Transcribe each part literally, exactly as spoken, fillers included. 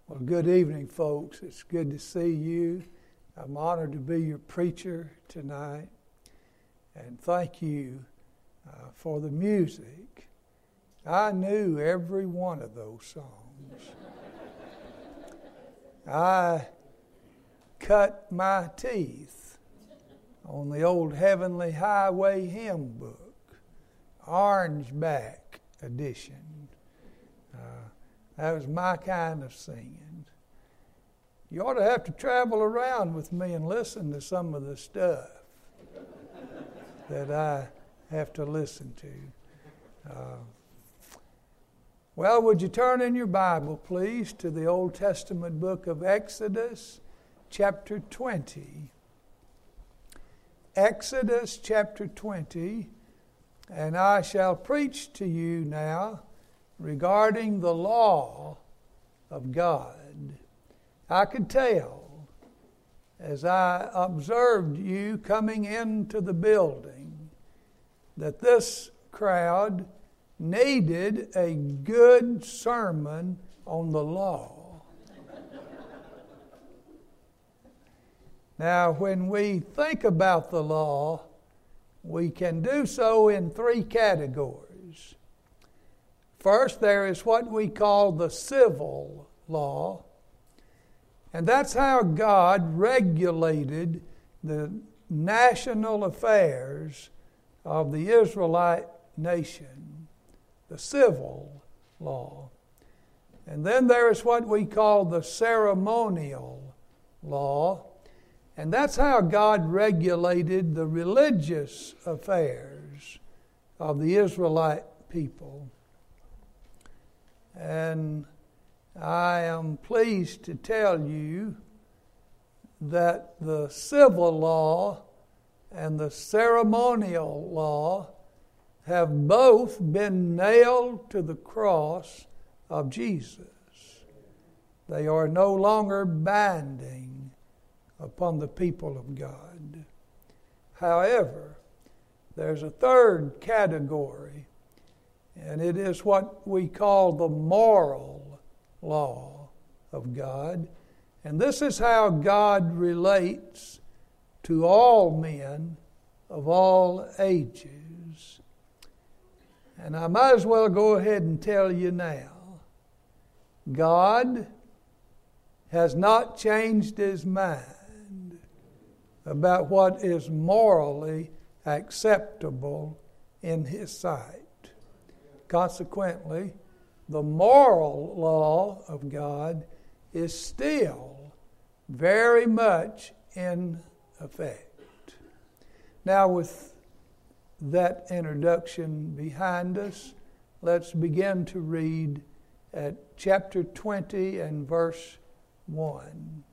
Well, good evening, folks. It's good to see you. I'm honored to be your preacher tonight. And thank you uh, for the music. I knew every one of those songs. I cut my teeth on the old Heavenly Highway hymn book, Orangeback edition. Uh, that was my kind of singing. You ought to have to travel around with me and listen to some of the stuff that I have to listen to. Uh, well, would you turn in your Bible, please, to the Old Testament book of Exodus, chapter twenty. Exodus, chapter twenty, and I shall preach to you now regarding the law of God. I could tell as I observed you coming into the building that this crowd needed a good sermon on the law. Now, when we think about the law, we can do so in three categories. First, there is what we call the civil law, and that's how God regulated the national affairs of the Israelite nation, the civil law. And then there is what we call the ceremonial law, and that's how God regulated the religious affairs of the Israelite people. And I am pleased to tell you that the civil law and the ceremonial law have both been nailed to the cross of Jesus. They are no longer binding upon the people of God. However, there's a third category, and it is what we call the moral law of God. And this is how God relates to all men of all ages. And I might as well go ahead and tell you now, God has not changed his mind about what is morally acceptable in his sight. Consequently, the moral law of God is still very much in effect. Now, with that introduction behind us, let's begin to read at chapter twenty and verse one.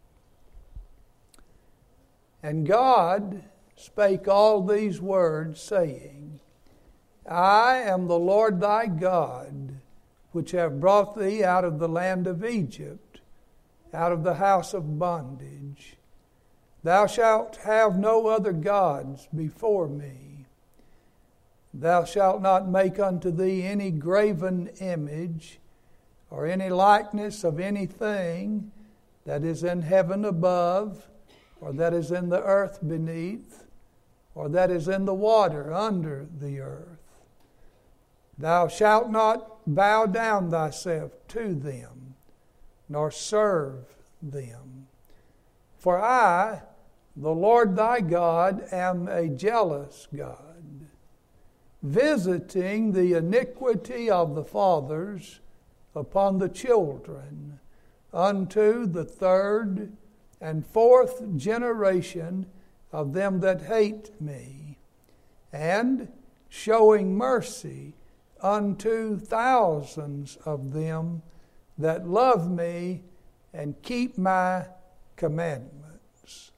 And God spake all these words, saying, I am the Lord thy God, which have brought thee out of the land of Egypt, out of the house of bondage. Thou shalt have no other gods before me. Thou shalt not make unto thee any graven image, or any likeness of anything that is in heaven above, or that is in the earth beneath, or that is in the water under the earth. Thou shalt not bow down thyself to them, nor serve them. For I, the Lord thy God, am a jealous God, visiting the iniquity of the fathers upon the children, unto the third and fourth generation of them that hate me, and showing mercy unto thousands of them that love me and keep my commandments.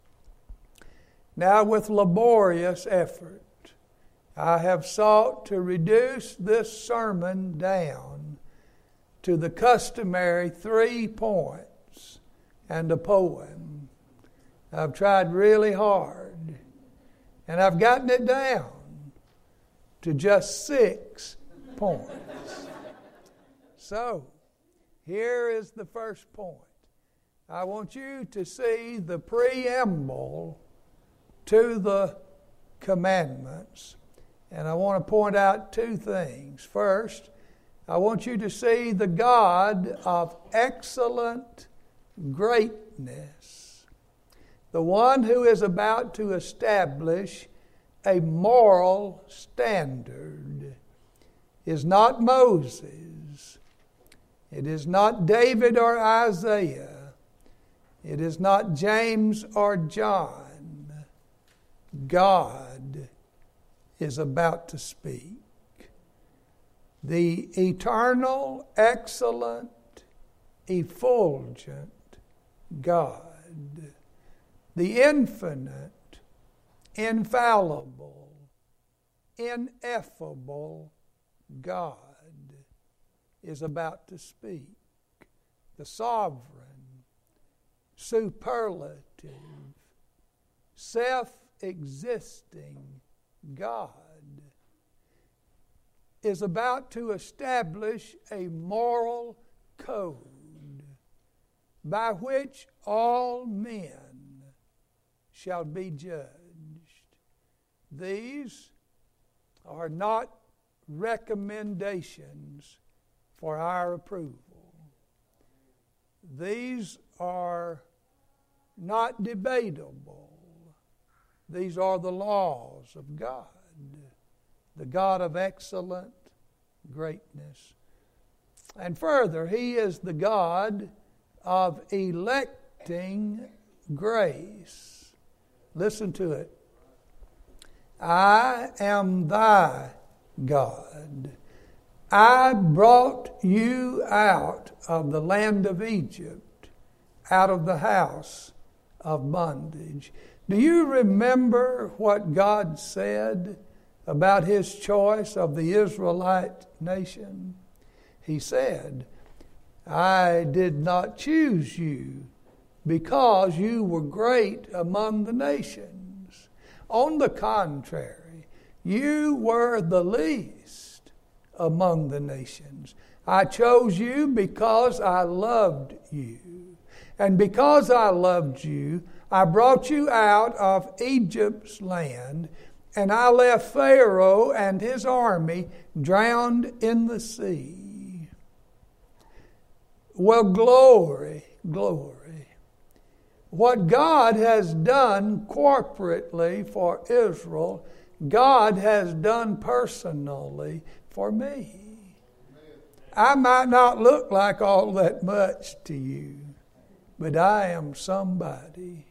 Now with laborious effort I have sought to reduce this sermon down to the customary three points and a poem. I've tried really hard, and I've gotten it down to just six points. So, Here is the first point. I want you to see the preamble to the commandments. And I want to point out two things. First, I want you to see the God of excellent greatness. The one who is about to establish a moral standard is not Moses. It is not David or Isaiah. It is not James or John. God is about to speak. The eternal, excellent, effulgent God. The infinite, infallible, ineffable God is about to speak. The sovereign, superlative, self-existing God is about to establish a moral code by which all men shall be judged. These are not recommendations for our approval. These are not debatable. These are the laws of God, the God of excellent greatness. And further, He is the God of electing grace. Listen to it. I am thy God. I brought you out of the land of Egypt, out of the house of bondage. Do you remember what God said about His choice of the Israelite nation? He said, I did not choose you because you were great among the nations. On the contrary, you were the least among the nations. I chose you because I loved you. And because I loved you, I brought you out of Egypt's land, and I left Pharaoh and his army drowned in the sea. Well, glory, glory. What God has done corporately for Israel, God has done personally for me. I might not look like all that much to you, but I am somebody.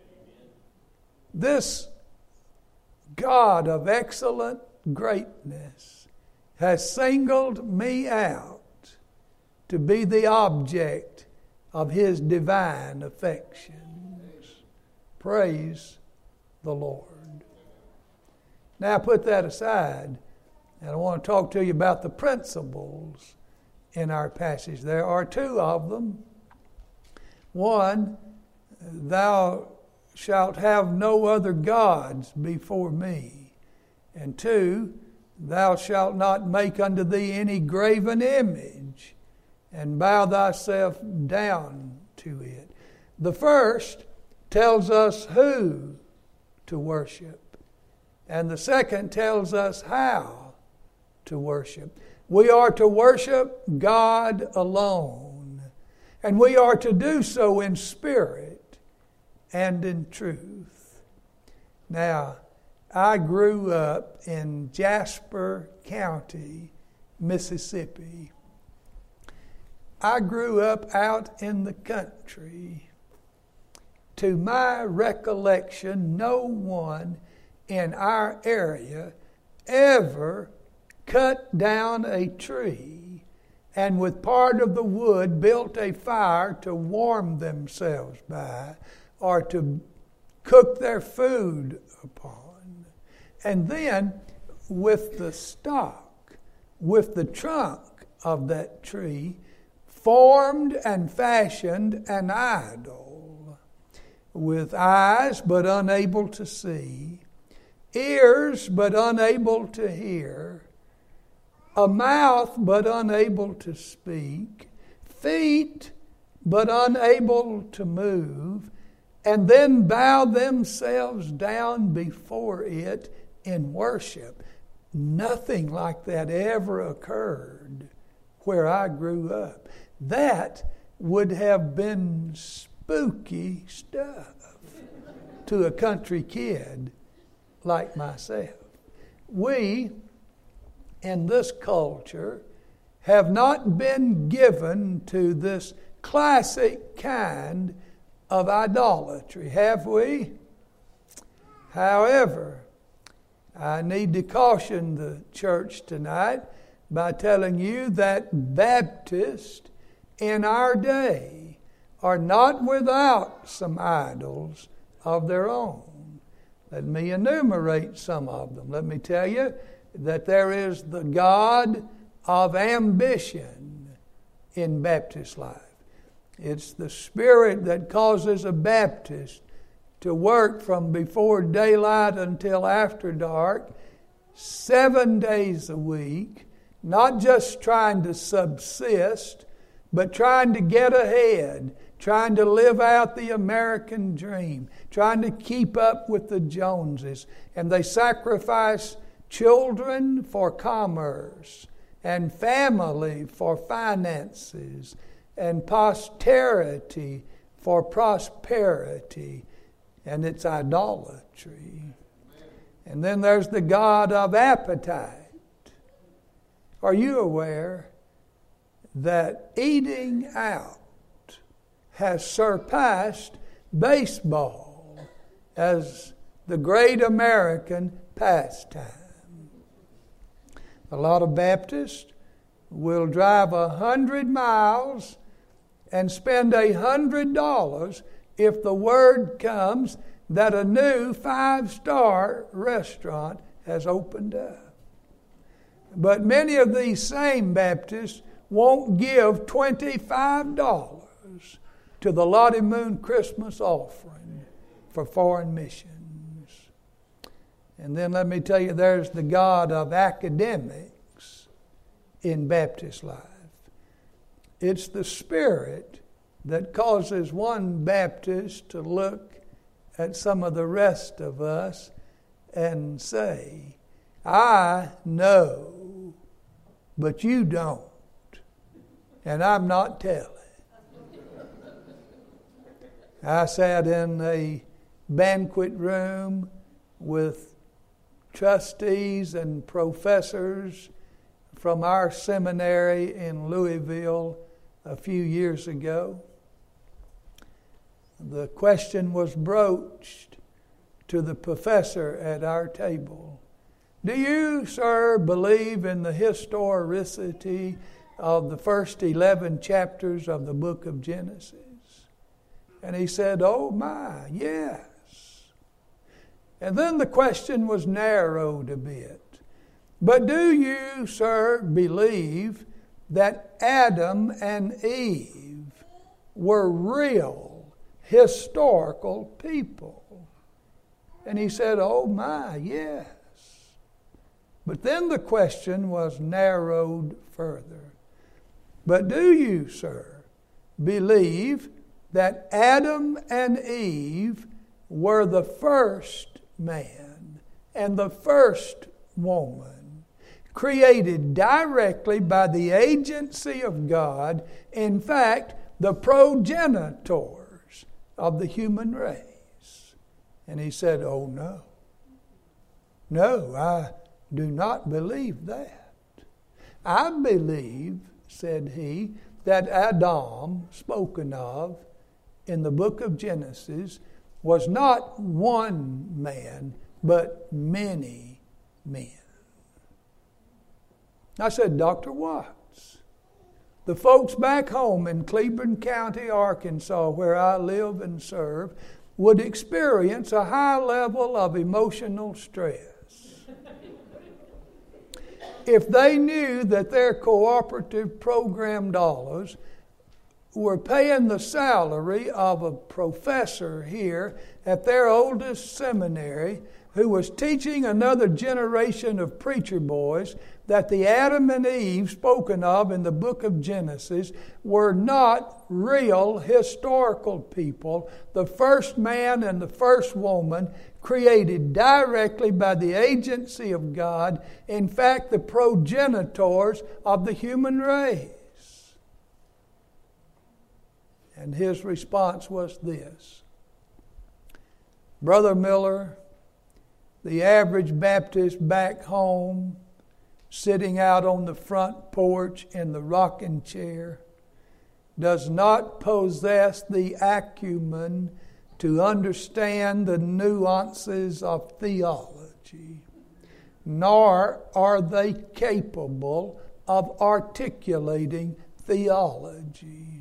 This God of excellent greatness has singled me out to be the object of His divine affections. Praise the Lord. Now put that aside, and I want to talk to you about the principles in our passage. There are two of them. One, thou shalt have no other gods before me. And two, thou shalt not make unto thee any graven image, and bow thyself down to it. The first tells us who to worship, and the second tells us how to worship. We are to worship God alone, and we are to do so in spirit and in truth. Now, I grew up in Jasper County, Mississippi. I grew up out in the country. To my recollection, no one in our area ever cut down a tree and with part of the wood built a fire to warm themselves by or to cook their food upon. And then with the stalk, with the trunk of that tree, formed and fashioned an idol with eyes but unable to see, ears but unable to hear, a mouth but unable to speak, feet, but unable to move, and then bow themselves down before it in worship. Nothing like that ever occurred where I grew up. That would have been spooky stuff to a country kid like myself. We, in this culture, have not been given to this classic kind of idolatry, have we? However, I need to caution the church tonight by telling you that Baptists in our day are not without some idols of their own. Let me enumerate some of them. Let me tell you that there is the God of ambition in Baptist life. It's the spirit that causes a Baptist to work from before daylight until after dark, seven days a week, not just trying to subsist, but trying to get ahead, trying to live out the American dream, trying to keep up with the Joneses. And they sacrifice children for commerce, and family for finances, and posterity for prosperity. And it's idolatry. And then there's the God of appetite. Are you aware that eating out has surpassed baseball as the great American pastime? A lot of Baptists will drive a hundred miles and spend a hundred dollars if the word comes that a new five-star restaurant has opened up. But many of these same Baptists won't give twenty-five dollars to the Lottie Moon Christmas offering for foreign missions. And then let me tell you, there's the God of academics in Baptist life. It's the spirit that causes one Baptist to look at some of the rest of us and say, I know, but you don't, and I'm not telling. I sat in a banquet room with trustees and professors from our seminary in Louisville a few years ago. The question was broached to the professor at our table. Do you, sir, believe in the historicity of the first eleven chapters of the book of Genesis? And he said, oh my, yes. And then the question was narrowed a bit. But do you, sir, believe that Adam and Eve were real, historical people? And he said, oh my, yes. But then the question was narrowed further. But do you, sir, believe that Adam and Eve were the first man and the first woman, created directly by the agency of God, in fact, the progenitors of the human race? And he said, oh no. No, I do not believe that. I believe, said he, that Adam, spoken of in the book of Genesis, was not one man, but many men. I said, Doctor Watts, the folks back home in Cleburne County, Arkansas, where I live and serve, would experience a high level of emotional stress if they knew that their cooperative program dollars were paying the salary of a professor here at their oldest seminary who was teaching another generation of preacher boys that the Adam and Eve spoken of in the book of Genesis were not real historical people. The first man and the first woman created directly by the agency of God, in fact, the progenitors of the human race. And his response was this: Brother Miller, the average Baptist back home, sitting out on the front porch in the rocking chair, does not possess the acumen to understand the nuances of theology, nor are they capable of articulating theology.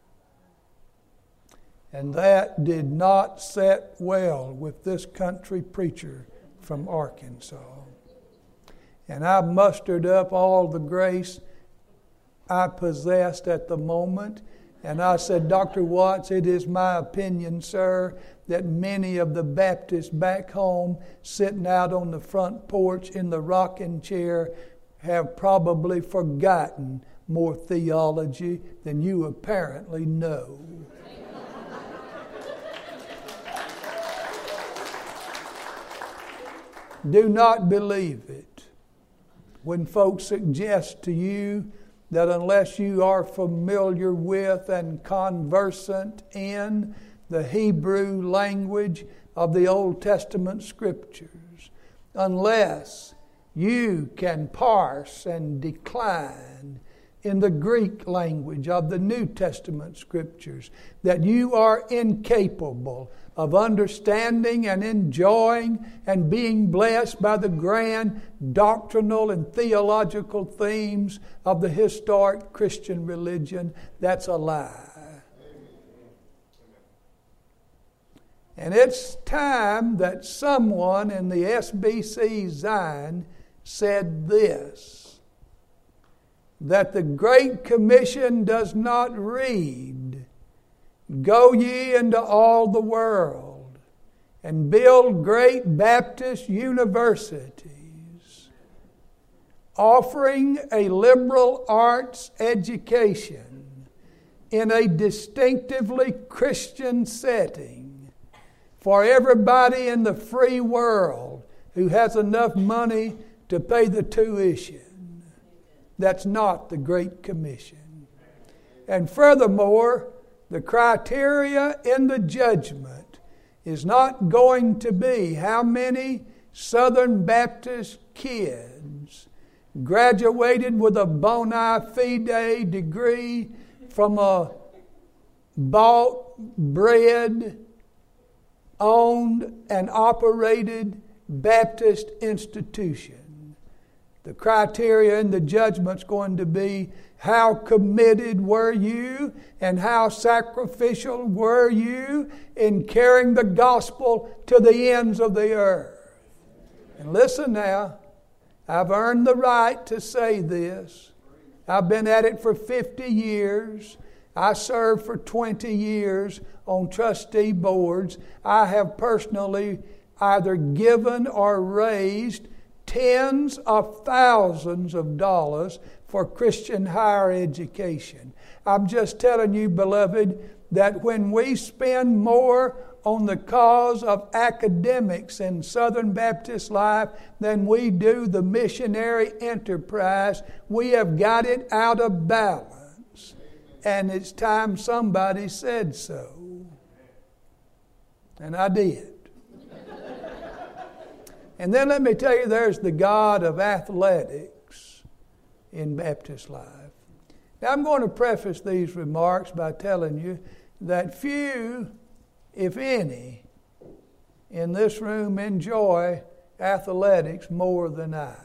And that did not set well with this country preacher from Arkansas. And I mustered up all the grace I possessed at the moment, and I said, Doctor Watts, it is my opinion, sir, that many of the Baptists back home sitting out on the front porch in the rocking chair have probably forgotten more theology than you apparently know. Do not believe it when folks suggest to you that unless you are familiar with and conversant in the Hebrew language of the Old Testament Scriptures, unless you can parse and decline in the Greek language of the New Testament Scriptures, that you are incapable of understanding and enjoying and being blessed by the grand doctrinal and theological themes of the historic Christian religion, that's a lie. And it's time that someone in the S B C Zion said this, that the Great Commission does not read, "Go ye into all the world and build great Baptist universities, offering a liberal arts education in a distinctively Christian setting for everybody in the free world who has enough money to pay the tuition." That's not the Great Commission. And furthermore, the criteria in the judgment is not going to be how many Southern Baptist kids graduated with a bona fide degree from a bought, bred, owned, and operated Baptist institution. The criteria in the judgment's going to be how committed were you and how sacrificial were you in carrying the gospel to the ends of the earth. And listen now, I've earned the right to say this. I've been at it for fifty years. I served for twenty years on trustee boards. I have personally either given or raised tens of thousands of dollars for Christian higher education. I'm just telling you, beloved, that when we spend more on the cause of academics in Southern Baptist life than we do the missionary enterprise, we have got it out of balance. And it's time somebody said so. And I did. And then let me tell you, there's the God of athletics in Baptist life. Now, I'm going to preface these remarks by telling you that few, if any, in this room enjoy athletics more than I.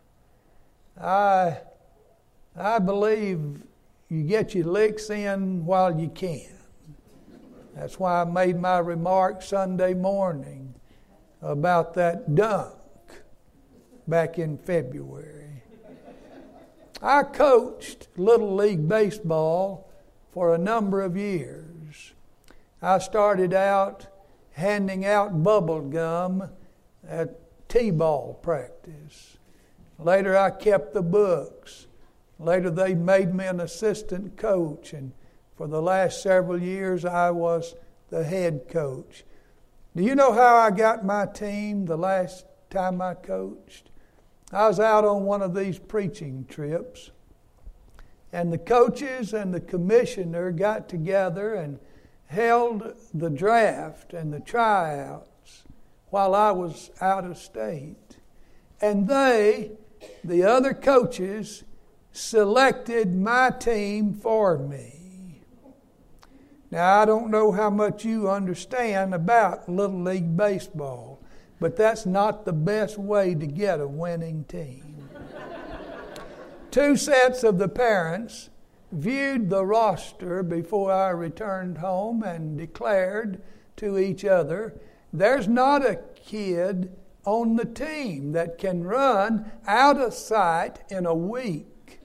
I, I believe you get your licks in while you can. That's why I made my remarks Sunday morning about that dunk back in February. I coached Little League Baseball for a number of years. I started out handing out bubble gum at T-ball practice. Later I kept the books. Later they made me an assistant coach, and for the last several years I was the head coach. Do you know how I got my team the last time I coached? I was out on one of these preaching trips, and the coaches and the commissioner got together and held the draft and the tryouts while I was out of state. And they, the other coaches, selected my team for me. Now, I don't know how much you understand about Little League Baseball, but that's not the best way to get a winning team. Two sets of the parents viewed the roster before I returned home and declared to each other, there's not a kid on the team that can run out of sight in a week.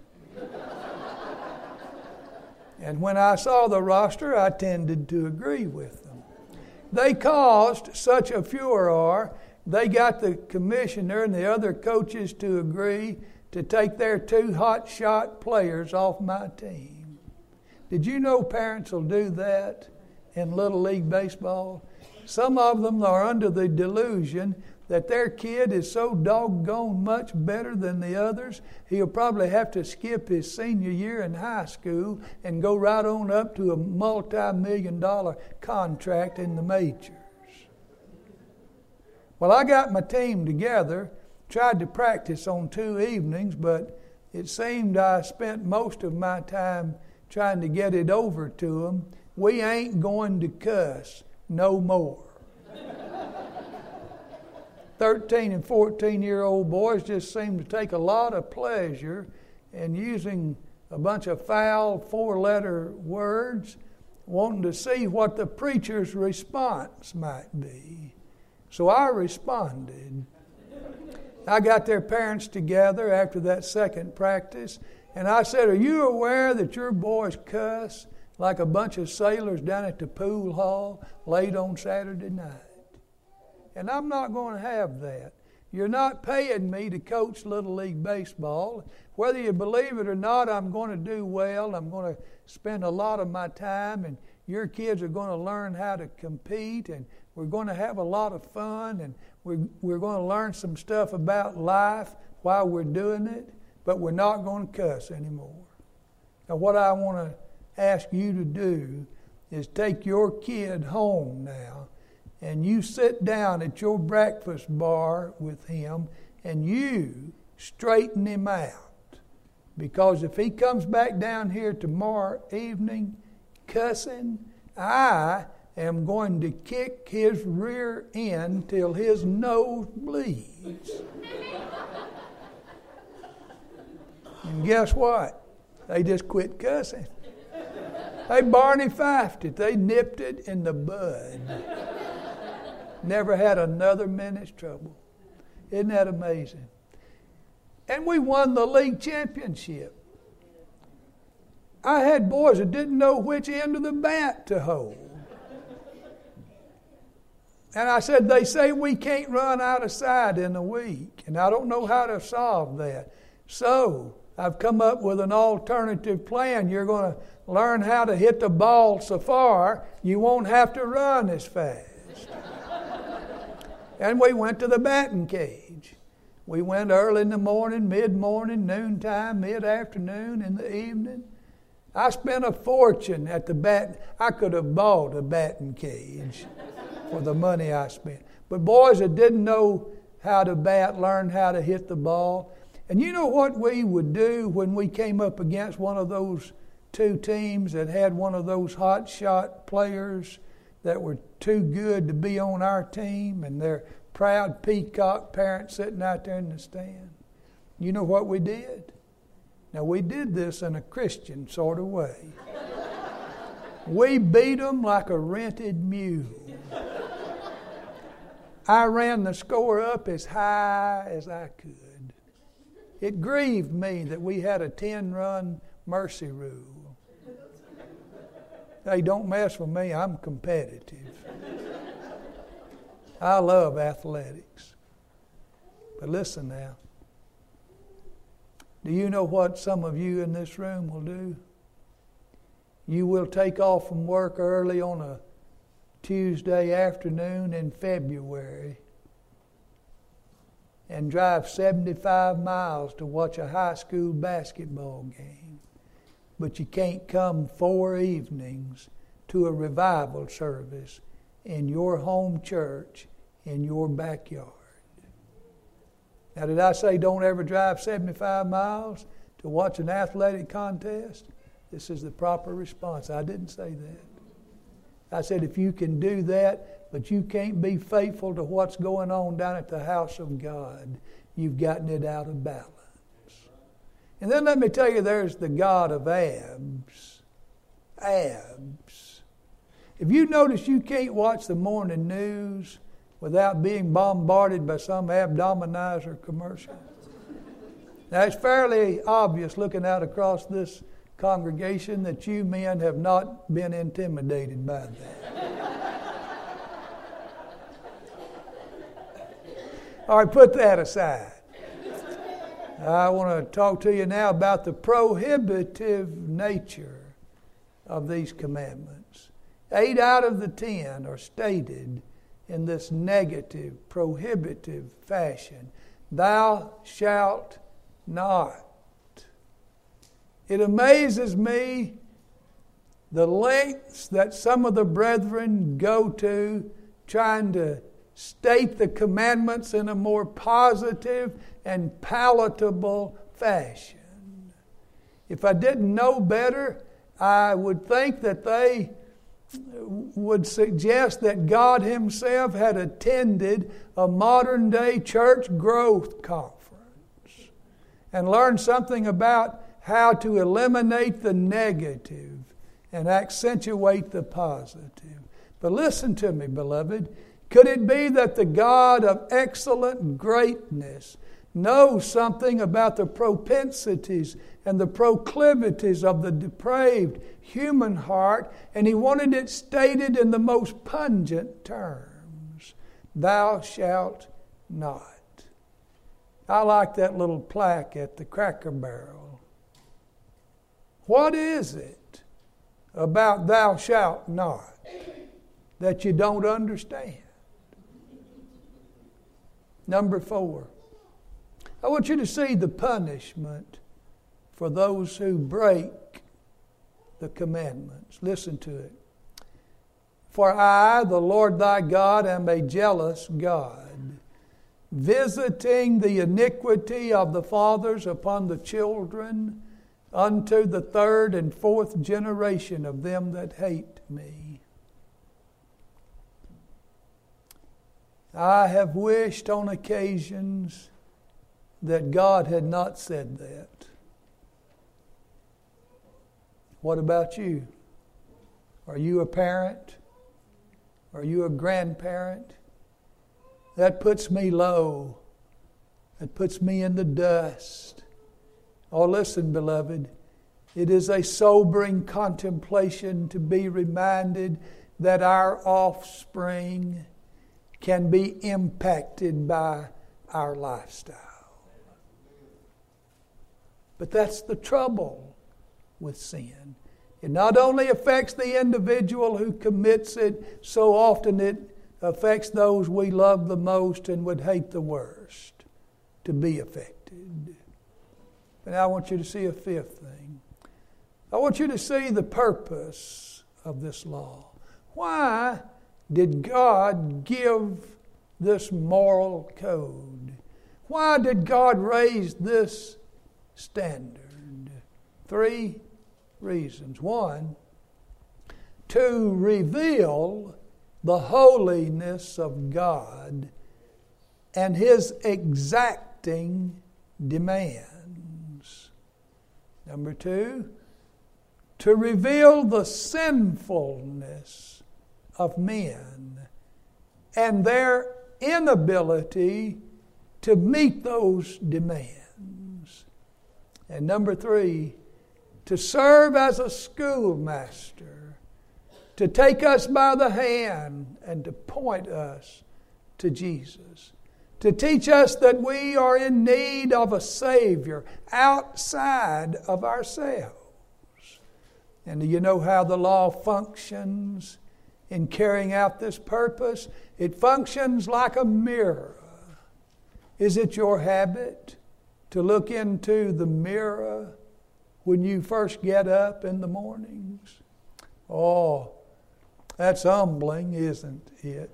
And when I saw the roster, I tended to agree with them. They caused such a furor, they got the commissioner and the other coaches to agree to take their two hot shot players off my team. Did you know parents will do that in Little League Baseball? Some of them are under the delusion that their kid is so doggone much better than the others, he'll probably have to skip his senior year in high school and go right on up to a multi-million dollar contract in the majors. Well, I got my team together, tried to practice on two evenings, but it seemed I spent most of my time trying to get it over to them. We ain't going to cuss no more. thirteen and fourteen year old boys just seem to take a lot of pleasure in using a bunch of foul four letter words, wanting to see what the preacher's response might be. So I responded. I got their parents together after that second practice, and I said, are you aware that your boys cuss like a bunch of sailors down at the pool hall late on Saturday night? And I'm not going to have that. You're not paying me to coach Little League Baseball. Whether you believe it or not, I'm going to do well. I'm going to spend a lot of my time, and your kids are going to learn how to compete, and we're going to have a lot of fun, and we're, we're going to learn some stuff about life while we're doing it, but we're not going to cuss anymore. Now, what I want to ask you to do is take your kid home now, and you sit down at your breakfast bar with him, and you straighten him out. Because if he comes back down here tomorrow evening cussing, I am going to kick his rear end till his nose bleeds. And guess what? They just quit cussing. They Barney Fifed it. They nipped it in the bud. Never had another minute's trouble. Isn't that amazing? And we won the league championship. I had boys that didn't know which end of the bat to hold. And I said, they say we can't run out of sight in a week, and I don't know how to solve that. So I've come up with an alternative plan. You're going to learn how to hit the ball so far, you won't have to run as fast. And we went to the batting cage. We went early in the morning, mid-morning, noontime, mid-afternoon, in the evening. I spent a fortune at the bat. I could have bought a batting cage for the money I spent. But boys that didn't know how to bat learned how to hit the ball. And you know what we would do when we came up against one of those two teams that had one of those hot shot players that were too good to be on our team, and their proud peacock parents sitting out there in the stand? You know what we did? Now, we did this in a Christian sort of way. We beat them like a rented mule. I ran the score up as high as I could. It grieved me that we had a ten-run mercy rule. Hey, don't mess with me. I'm competitive. I love athletics. But listen now. Do you know what some of you in this room will do? You will take off from work early on a Tuesday afternoon in February and drive seventy-five miles to watch a high school basketball game. But you can't come four evenings to a revival service in your home church in your backyard. Now, did I say don't ever drive seventy-five miles to watch an athletic contest? This is the proper response. I didn't say that. I said if you can do that, but you can't be faithful to what's going on down at the house of God, you've gotten it out of balance. And then let me tell you, there's the God of abs. Abs. If you notice you can't watch the morning news without being bombarded by some abdominizer commercial. Now, it's fairly obvious looking out across this congregation that you men have not been intimidated by that. All right, put that aside. I want to talk to you now about the prohibitive nature of these commandments. Eight out of the ten are stated in this negative, prohibitive fashion. Thou shalt not. It amazes me the lengths that some of the brethren go to trying to state the commandments in a more positive and palatable fashion. If I didn't know better, I would think that they would suggest that God Himself had attended a modern day church growth conference and learned something about how to eliminate the negative and accentuate the positive. But listen to me, beloved. Could it be that the God of excellent greatness knows something about the propensities and the proclivities of the depraved human heart, and He wanted it stated in the most pungent terms? Thou shalt not. I like that little plaque at the Cracker Barrel. What is it about thou shalt not that you don't understand? Number four, I want you to see the punishment for those who break the commandments. Listen to it. For I, the Lord thy God, am a jealous God, visiting the iniquity of the fathers upon the children unto the third and fourth generation of them that hate me. I have wished on occasions that God had not said that. What about you? Are you a parent? Are you a grandparent? That puts me low. That puts me in the dust. Oh, listen, beloved. It is a sobering contemplation to be reminded that our offspring can be impacted by our lifestyle. But that's the trouble with sin. It not only affects the individual who commits it, so often it affects those we love the most and would hate the worst to be affected. And I want you to see a fifth thing. I want you to see the purpose of this law. Why did God give this moral code? Why did God raise this standard? Three reasons. One, to reveal the holiness of God and His exacting demands. Number two, to reveal the sinfulness of men and their inability to meet those demands. And number three, to serve as a schoolmaster to take us by the hand and to point us to Jesus, to teach us that we are in need of a Savior outside of ourselves. And do you know how the law functions in carrying out this purpose? It functions like a mirror. Is it your habit to look into the mirror when you first get up in the mornings? Oh, that's humbling, isn't it?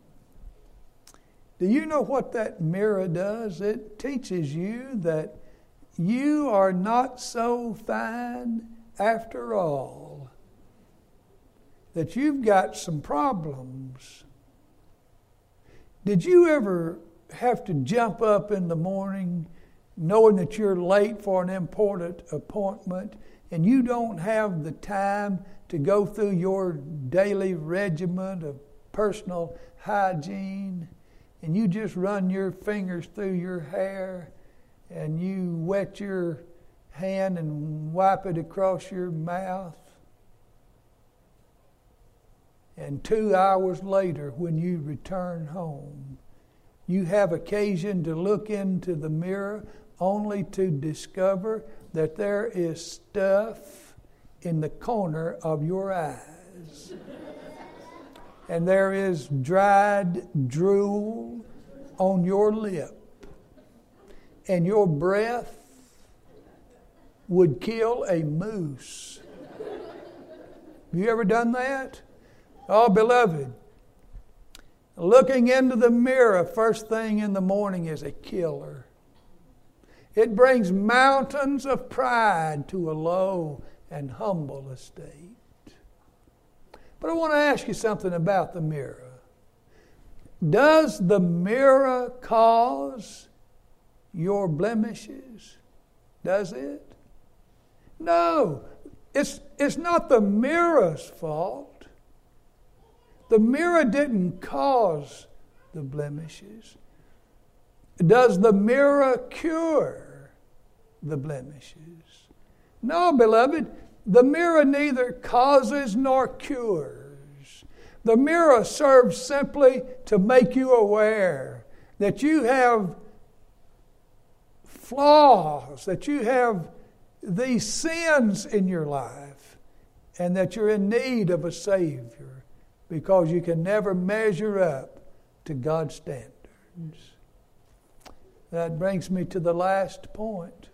Do you know what that mirror does? It teaches you that you are not so fine after all, that you've got some problems. Did you ever have to jump up in the morning knowing that you're late for an important appointment and you don't have the time to go through your daily regimen of personal hygiene, and you just run your fingers through your hair and you wet your hand and wipe it across your mouth? And two hours later, when you return home, you have occasion to look into the mirror only to discover that there is stuff in the corner of your eyes. And there is dried drool on your lip. And your breath would kill a moose. Have you ever done that? Oh, beloved, looking into the mirror first thing in the morning is a killer. It brings mountains of pride to a low and humble estate. But I want to ask you something about the mirror. Does the mirror cause your blemishes? Does it? No, it's, it's not the mirror's fault. The mirror didn't cause the blemishes. Does the mirror cure the blemishes? No, beloved, the mirror neither causes nor cures. The mirror serves simply to make you aware that you have flaws, that you have these sins in your life, and that you're in need of a Savior because you can never measure up to God's standards. That brings me to the last point.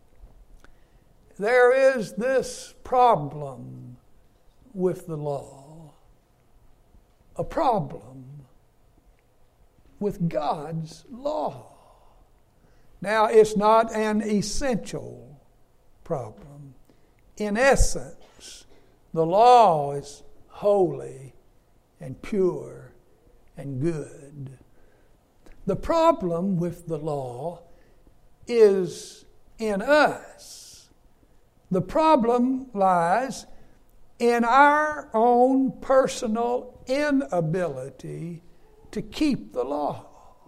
There is this problem with the law, a problem with God's law. Now, it's not an essential problem. In essence, the law is holy and pure and good. The problem with the law is in us. The problem lies in our own personal inability to keep the law.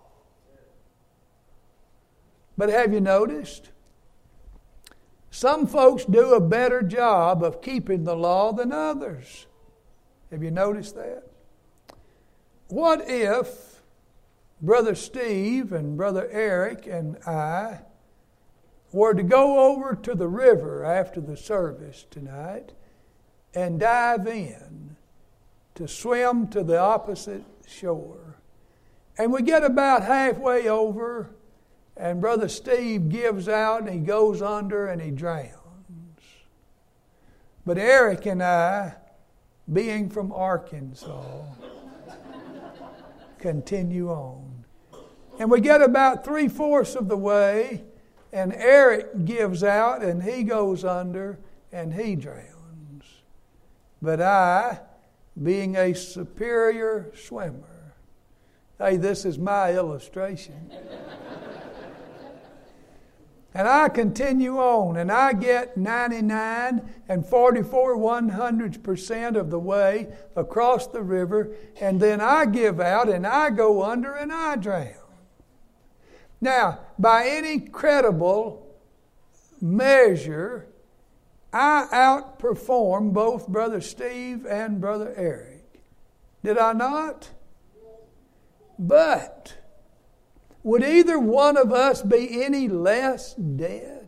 But have you noticed? Some folks do a better job of keeping the law than others. Have you noticed that? What if Brother Steve and Brother Eric and I were to go over to the river after the service tonight and dive in to swim to the opposite shore? And we get about halfway over, and Brother Steve gives out and he goes under and he drowns. But Eric and I, being from Arkansas, continue on. And we get about three-fourths of the way, and Eric gives out and he goes under and he drowns. But I, being a superior swimmer, hey, this is my illustration. And I continue on, and I get ninety-nine and forty-four one hundredths percent of the way across the river, and then I give out, and I go under, and I drown. Now, by any credible measure, I outperformed both Brother Steve and Brother Eric. Did I not? But would either one of us be any less dead?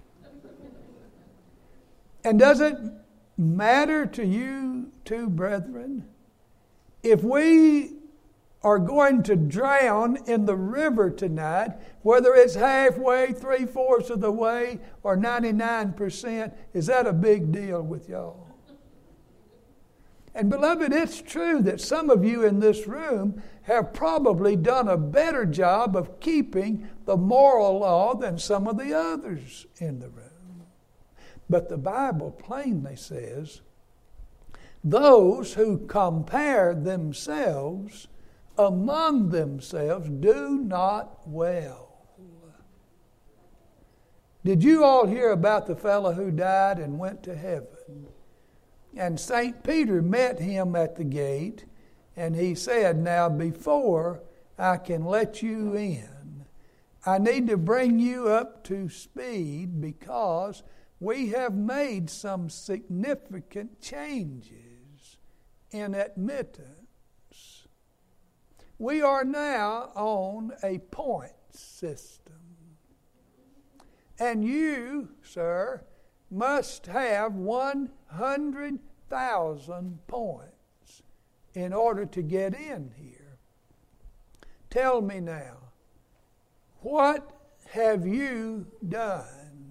And does it matter to you two brethren? If we are going to drown in the river tonight, whether it's halfway, three-fourths of the way, or ninety-nine percent, is that a big deal with y'all? And beloved, it's true that some of you in this room have probably done a better job of keeping the moral law than some of the others in the room. But the Bible plainly says, those who compare themselves among themselves do not well. Did you all hear about the fellow who died and went to heaven? And Saint Peter met him at the gate, and he said, now before I can let you in, I need to bring you up to speed because we have made some significant changes in admittance. We are now on a point system. And you, sir, must have one hundred thousand points in order to get in here. Tell me now, what have you done?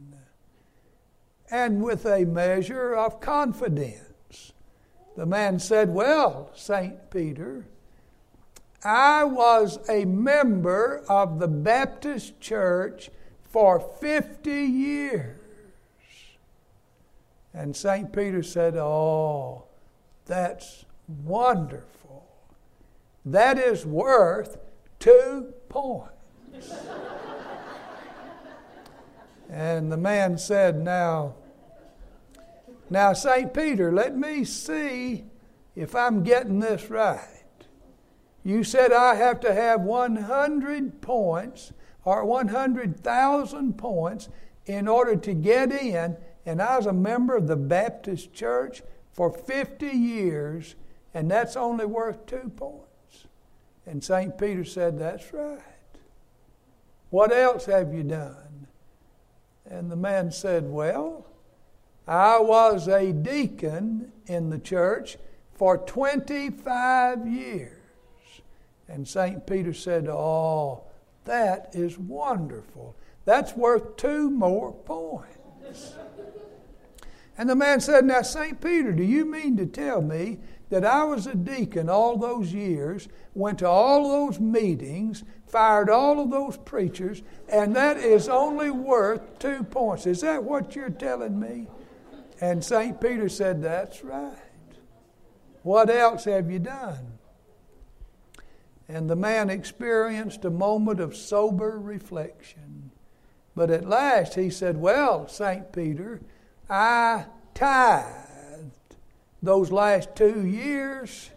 And with a measure of confidence, the man said, well, Saint Peter, I was a member of the Baptist Church for fifty years. And Saint Peter said, oh, that's wonderful. That is worth two points. And the man said, now, now, Saint Peter, let me see if I'm getting this right. You said I have to have one hundred points or one hundred thousand points in order to get in, and I was a member of the Baptist Church for fifty years, and that's only worth two points. And Saint Peter said, that's right. What else have you done? And the man said, well, I was a deacon in the church for twenty-five years. And Saint Peter said, oh, that is wonderful. That's worth two more points. And the man said, now, Saint Peter, do you mean to tell me that I was a deacon all those years, went to all those meetings, fired all of those preachers, and that is only worth two points? Is that what you're telling me? And Saint Peter said, that's right. What else have you done? And the man experienced a moment of sober reflection. But at last he said, well, Saint Peter, I tithed those last two years.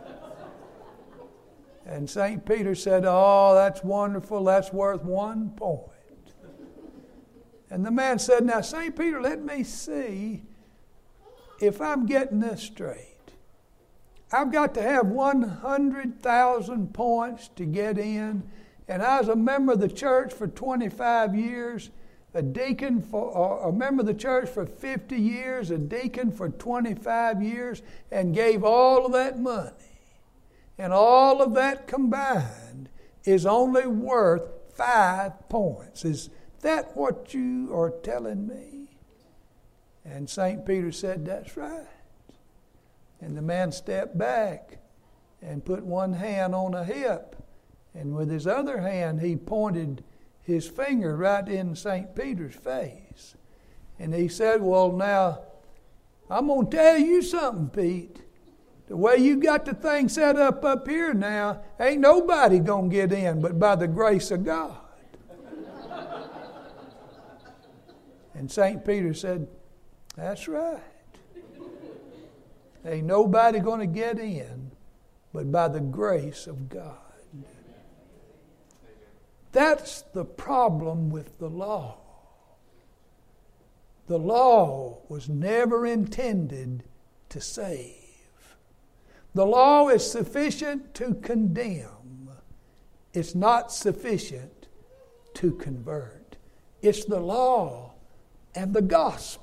And Saint Peter said, oh, that's wonderful. That's worth one point. And the man said, now, Saint Peter, let me see if I'm getting this straight. I've got to have one hundred thousand points to get in, and I was a member of the church for twenty-five years, a deacon for, or a member of the church for fifty years, a deacon for twenty-five years, and gave all of that money. And all of that combined is only worth five points. Is that what you are telling me? And Saint Peter said, that's right. And the man stepped back and put one hand on a hip. And with his other hand, he pointed his finger right in Saint Peter's face. And he said, well, now, I'm going to tell you something, Pete. The way you got the thing set up up here now, ain't nobody going to get in but by the grace of God. And Saint Peter said, that's right. Ain't nobody going to get in but by the grace of God. That's the problem with the law. The law was never intended to save. The law is sufficient to condemn. It's not sufficient to convert. It's the law and the gospel.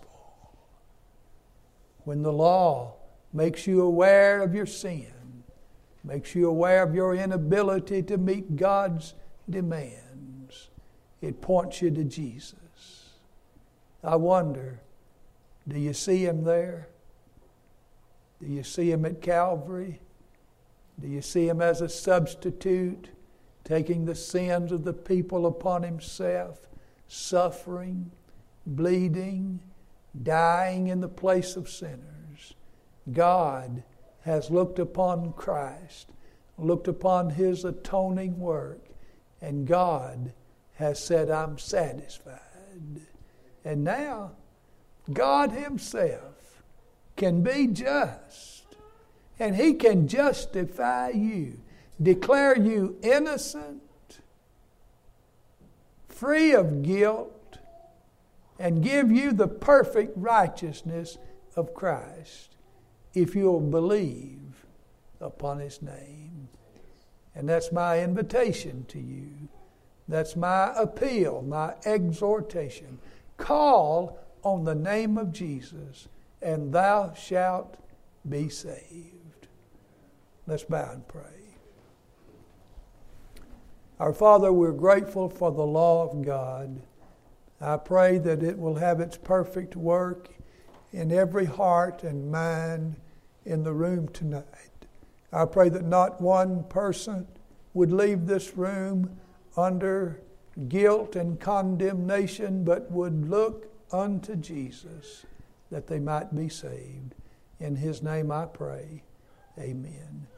When the law makes you aware of your sin, makes you aware of your inability to meet God's demands, it points you to Jesus. I wonder, do you see Him there? Do you see Him at Calvary? Do you see Him as a substitute, taking the sins of the people upon Himself, suffering, bleeding, dying in the place of sinners? God has looked upon Christ, looked upon His atoning work, and God has said, I'm satisfied. And now, God Himself can be just, and He can justify you, declare you innocent, free of guilt, and give you the perfect righteousness of Christ if you'll believe upon His name. And that's my invitation to you. That's my appeal, my exhortation. Call on the name of Jesus, and thou shalt be saved. Let's bow and pray. Our Father, we're grateful for the law of God. I pray that it will have its perfect work in every heart and mind in the room tonight. I pray that not one person would leave this room under guilt and condemnation, but would look unto Jesus that they might be saved. In His name I pray. Amen.